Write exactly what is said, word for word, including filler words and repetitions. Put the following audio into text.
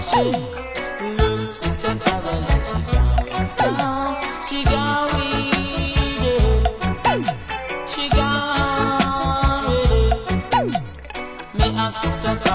Little sister Caroline, she gone, she gone with it. She gone with it. Me and sister